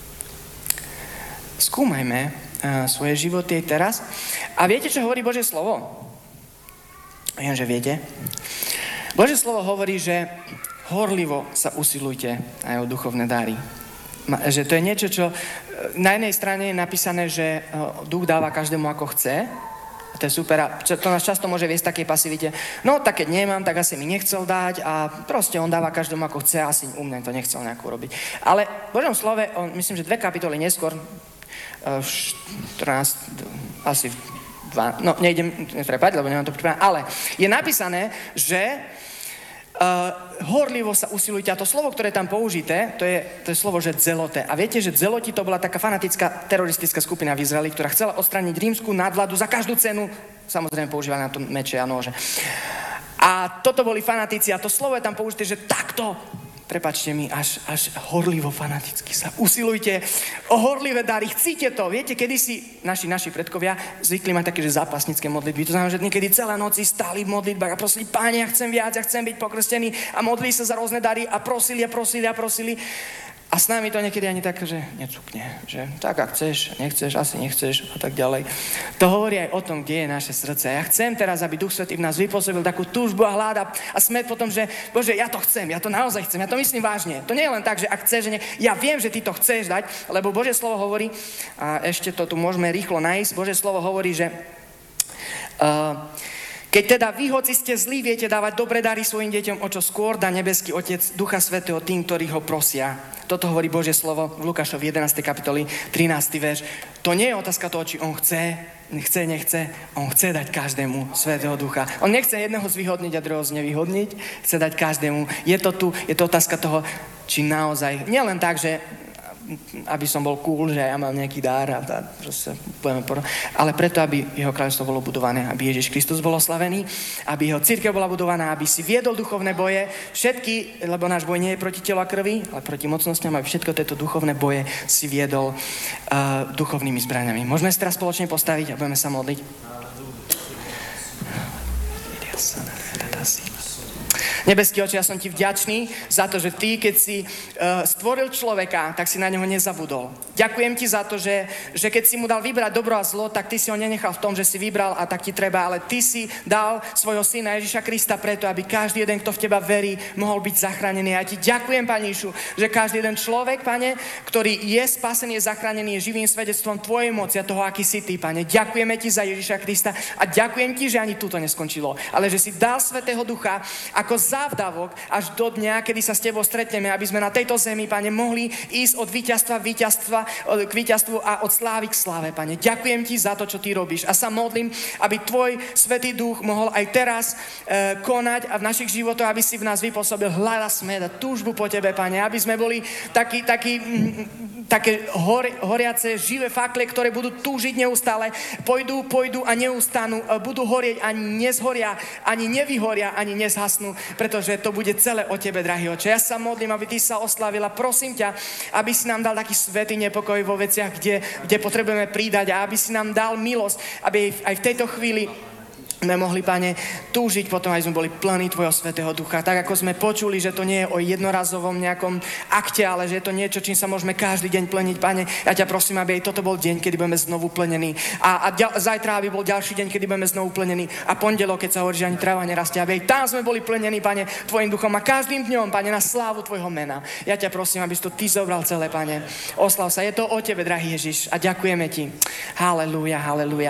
Skúmajme uh, svoje životy teraz. A viete, čo hovorí Božie slovo? Viem, že viete. Božie slovo hovorí, že horlivo sa usilujte aj o duchovné dary. Ma, že to je niečo, čo na jednej strane je napísané, že uh, duch dáva každému ako chce. A to je super. A to nás často môže viesť takej pasivite. No, tak keď nemám, tak asi mi nechcel dať a proste on dáva každému ako chce, asi u mňa to nechcel nejako robiť. Ale v Božom slove, on, myslím, že dve kapitoly neskôr, štrnásť, asi dva, no nejdem netrepať, lebo nemám to pripravené, ale je napísané, že uh, horlivo sa usilujte. A to slovo, ktoré je tam použité, to je, to je slovo, že zelote. A viete, že zeloti to bola taká fanatická teroristická skupina v Izraeli, ktorá chcela odstrániť rímsku nadvládu za každú cenu, samozrejme používali na to meče a nože. A toto boli fanatici a to slovo je tam použité, že takto, prepáčte mi, až, až horlivo fanaticky sa usilujte o horlivé dary, chcíte to. Viete, kedysi naši, naši predkovia zvykli mať také, že zápasnícke modlitby. To znamená, že niekedy celé noci stáli v modlitbách a prosili, Páne, ja chcem viac, ja chcem byť pokrstený a modlili sa za rôzne dary a prosili a prosili a prosili. A s nami to niekedy ani tak, že necukne, že tak, ak chceš, nechceš, asi nechceš a tak ďalej. To hovorí aj o tom, kde je naše srdce. Ja chcem teraz, aby Duch Svätý v nás vypôsobil takú túžbu a hľad a sme potom, že Bože, ja to chcem, ja to naozaj chcem, ja to myslím vážne. To nie je len tak, že ak chceš, že nie, ja viem, že ty to chceš dať, lebo Božie slovo hovorí, a ešte to tu môžeme rýchlo nájsť, Božie slovo hovorí, že uh, keď teda vy, hoci ste zlí, viete dávať dobré dary svojim deťom, o čo skôr dá nebeský Otec Ducha Svätého tým, ktorí ho prosia. Toto hovorí Božie slovo v Lukášovi jedenástej kapitoli, trinásty verš. To nie je otázka toho, či on chce, nechce, nechce. On chce dať každému Svätého Ducha. On nechce jedného zvýhodniť a druhého znevýhodniť. Chce dať každému. Je to tu, je to otázka toho, či naozaj, nie len tak, že aby som bol cool, že ja mám nejaký dar a tá, proste budeme por... ale preto, aby jeho kráľovstvo bolo budované, aby Ježiš Kristus bol oslavený, aby jeho cirkev bola budovaná, aby si viedol duchovné boje, všetky, lebo náš boj nie je proti telu a krvi, ale proti mocnostiam, aby všetko tieto duchovné boje si viedol uh, duchovnými zbraňami. Môžeme sa teraz spoločne postaviť a budeme sa modliť. Nebeský Oče, ja som ti vďačný za to, že ty, keď si uh, stvoril človeka, tak si na neho nezabudol. Ďakujem ti za to, že, že keď si mu dal vybrať dobro a zlo, tak ty si ho nenechal v tom, že si vybral a tak ti treba, ale ty si dal svojho syna Ježiša Krista preto, aby každý jeden, kto v teba verí, mohol byť zachránený. Ja ti ďakujem, Pane Ježišu, že každý jeden človek, Pane, ktorý je spasený, je zachránený, je živým svedectvom tvojej moci a toho, aký si ty, Pane. Ďakujeme ti za Ježiša Krista a ďakujem ti, že ani tu to neskončilo, ale že si dal Svätého Ducha ako závdavok až do dňa, kedy sa s tebou stretneme, aby sme na tejto zemi, Pane, mohli ísť od víťazstva víťazstva k víťazstvu a od slávy k sláve, Pane. Ďakujem ti za to, čo ty robíš a sa modlím, aby tvoj Svätý Duch mohol aj teraz e, konať a v našich životoch, aby si v nás vypôsobil hlad a smäd a túžbu po tebe, Pane, aby sme boli takí, takí, mm, také hor, horiace, živé fakle, ktoré budú túžiť neustále, pôjdu, pôjdu a neustanú, budú horieť a nezhoria, ani nevyhoria, ani nezhasnú, pretože to bude celé o tebe, drahý Oče. Ja sa modlím, aby ty sa oslavila. Prosím ťa, aby si nám dal taký svätý nepokoj vo veciach, kde, kde potrebujeme pridať a aby si nám dal milosť, aby aj v tejto chvíli sme mohli, Pane, túžiť potom, aj sme boli plní tvojho Svätého Ducha. Tak ako sme počuli, že to nie je o jednorazovom nejakom akte, ale že je to niečo, čím sa môžeme každý deň plniť, Pane. Ja ťa prosím, aby aj toto bol deň, kedy budeme znovu plnení. A, a ďal, zajtra, aby bol ďalší deň, kedy budeme znovu plnení. A pondelok, keď sa hovorí, že ani tráva nerastie, aby aj tam sme boli plnení, Pane, tvojim duchom a každým dňom, Pane, na slávu tvojho mena. Ja ťa prosím, aby si to ty zobral celé, Pane. Oslav sa. Je to o tebe, drahý Ježiš. A ďakujeme ti. Halelúja, halelúja.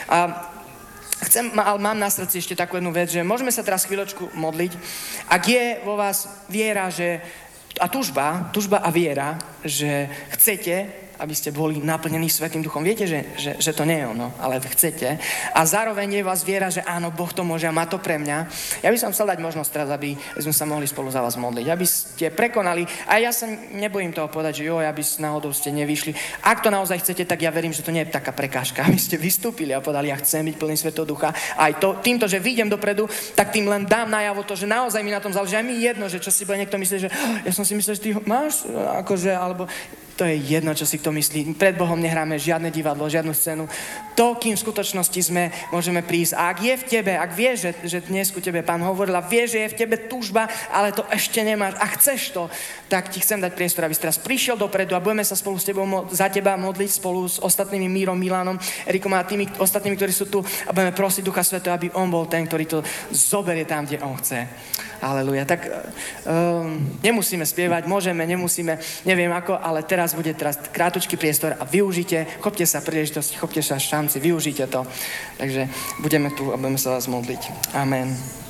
A Chcem, ale mám na srdci ešte takú jednu vec, že môžeme sa teraz chvíľočku modliť. Ak je vo vás viera, že, a túžba, túžba a viera, že chcete, aby ste boli naplnení Svätým Duchom. Viete, že, že, že to nie je ono, ale chcete. A zároveň je vás viera, že áno, Boh to môže a má to pre mňa. Ja by som chcel dať možnosť teraz, aby sme sa mohli spolu za vás modliť. Aby ste prekonali, a ja sa nebojím toho povedať, že jo, aby náhodou ste nevyšli. Ak to naozaj chcete, tak ja verím, že to nie je taká prekážka, aby ste vystúpili a povedali, ja chcem byť plný Svätého Ducha. A aj to, týmto, že vyjdem dopredu, tak tým len dám najavo to, že naozaj mi na tom záleží. Aj mi jedno, že čo si bude niekto myslieť, že ja som si myslel, že ty ho máš, akože, alebo to je jedno, čo si kto myslí. Pred Bohom nehráme žiadne divadlo, žiadnu scénu. To, kým v skutočnosti sme, môžeme prísť. A ak je v tebe, ak vieš, že, že dnes ku tebe Pán hovoril a vieš, že je v tebe túžba, ale to ešte nemáš a chceš to, tak ti chcem dať priestor, aby si teraz prišiel dopredu a budeme sa spolu s tebou za teba modliť spolu s ostatnými Mírom, Milanom, Erikom a tými ostatnými, ktorí sú tu a budeme prosiť Ducha Svätého, aby on bol ten, ktorý to zoberie tam, kde on chce. Aleluja. Tak um, nemusíme spievať, môžeme, nemusíme, neviem ako, ale teraz bude teraz krátučký priestor a využite, chopte sa príležitosti, chopte sa šanci, využite to. Takže budeme tu a budeme sa vás modliť. Amen.